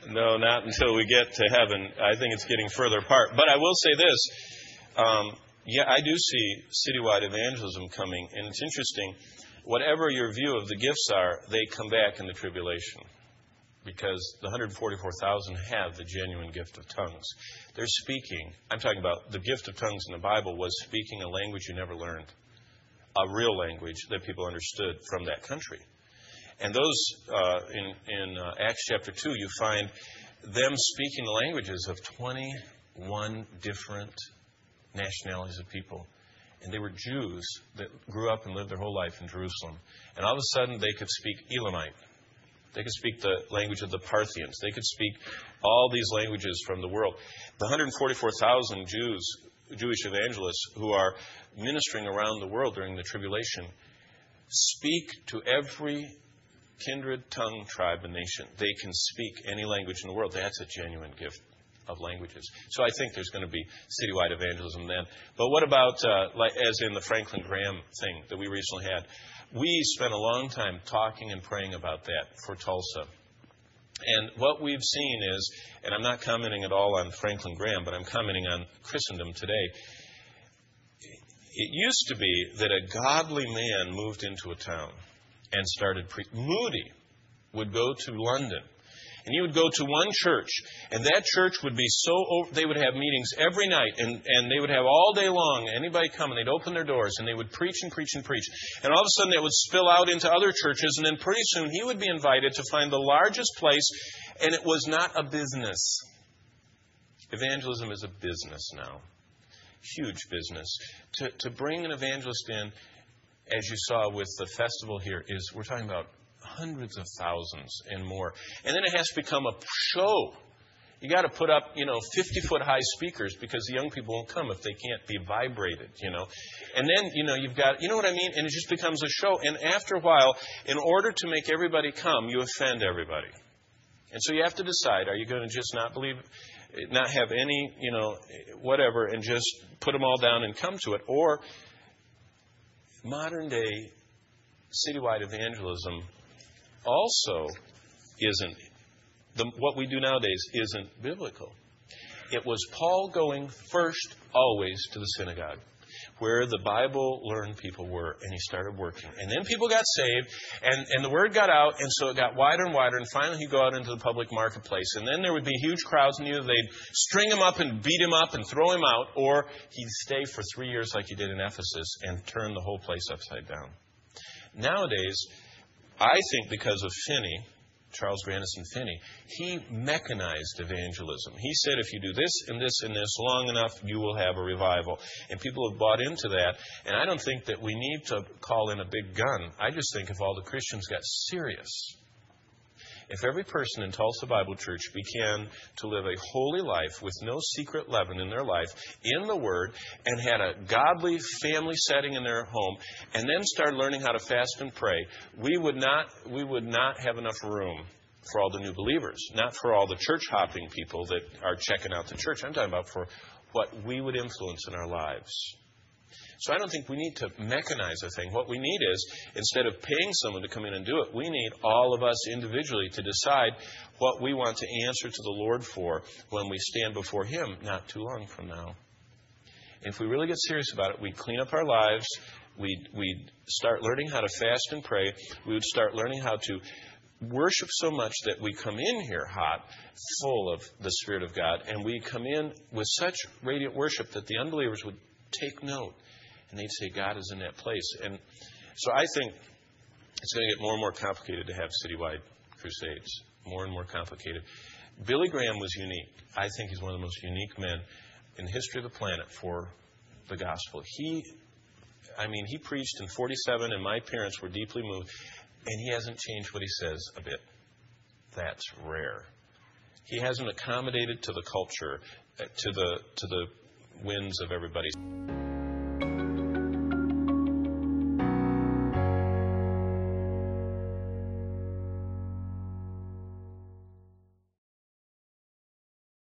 No, not until we get to heaven. I think it's getting further apart. But I will say this. Yeah, I do see citywide evangelism coming. And it's interesting. Whatever your view of the gifts are, they come back in the tribulation. Because the 144,000 have the genuine gift of tongues. They're speaking. I'm talking about the gift of tongues in the Bible was speaking a language you never learned. A real language that people understood from that country. And those, in Acts chapter 2, you find them speaking the languages of 21 different nationalities of people. And they were Jews that grew up and lived their whole life in Jerusalem. And all of a sudden, they could speak Elamite. They could speak the language of the Parthians. They could speak all these languages from the world. The 144,000 Jewish evangelists who are ministering around the world during the tribulation speak to every kindred, tongue, tribe, and nation. They can speak any language in the world. That's a genuine gift of languages. So I think there's going to be citywide evangelism then. But what about, as in the Franklin Graham thing that we recently had? We spent a long time talking and praying about that for Tulsa. And what we've seen is, and I'm not commenting at all on Franklin Graham, but I'm commenting on Christendom today. It used to be that a godly man moved into a town and started preaching. Moody would go to London, and he would go to one church, and that church would be they would have meetings every night, and they would have all day long, anybody come, and they'd open their doors, and they would preach and preach and preach. And all of a sudden, it would spill out into other churches, and then pretty soon, he would be invited to find the largest place, and it was not a business. Evangelism is a business now. Huge business. To bring an evangelist in, as you saw with the festival here, we're talking about hundreds of thousands and more. And then it has to become a show. You got to put up, 50-foot high speakers because the young people won't come if they can't be vibrated, And then, you've got, you know what I mean? And it just becomes a show. And after a while, in order to make everybody come, you offend everybody. And so you have to decide, are you going to just not believe, not have any, whatever, and just put them all down and come to it? Or modern day citywide evangelism also isn't, what we do nowadays isn't biblical. It was Paul going first always to the synagogue, where the Bible-learned people were, and he started working. And then people got saved, and the word got out, and so it got wider and wider, and finally he'd go out into the public marketplace. And then there would be huge crowds, and either they'd string him up and beat him up and throw him out, or he'd stay for 3 years like he did in Ephesus and turn the whole place upside down. Nowadays, I think because of Finney, Charles Grandison Finney, he mechanized evangelism. He said if you do this and this and this long enough, you will have a revival. And people have bought into that. And I don't think that we need to call in a big gun. I just think if all the Christians got serious, if every person in Tulsa Bible Church began to live a holy life with no secret leaven in their life, in the Word, and had a godly family setting in their home, and then started learning how to fast and pray, we would not have enough room for all the new believers, not for all the church hopping people that are checking out the church. I'm talking about for what we would influence in our lives. So I don't think we need to mechanize a thing. What we need is, instead of paying someone to come in and do it, we need all of us individually to decide what we want to answer to the Lord for when we stand before Him not too long from now. And if we really get serious about it, we'd clean up our lives, we'd start learning how to fast and pray, we would start learning how to worship so much that we come in here hot, full of the Spirit of God, and we come in with such radiant worship that the unbelievers would take note. And they'd say, God is in that place. And so I think it's going to get more and more complicated to have citywide crusades. More and more complicated. Billy Graham was unique. I think he's one of the most unique men in the history of the planet for the gospel. He preached in 1947, and my parents were deeply moved. And he hasn't changed what he says a bit. That's rare. He hasn't accommodated to the culture, to the winds of everybody's.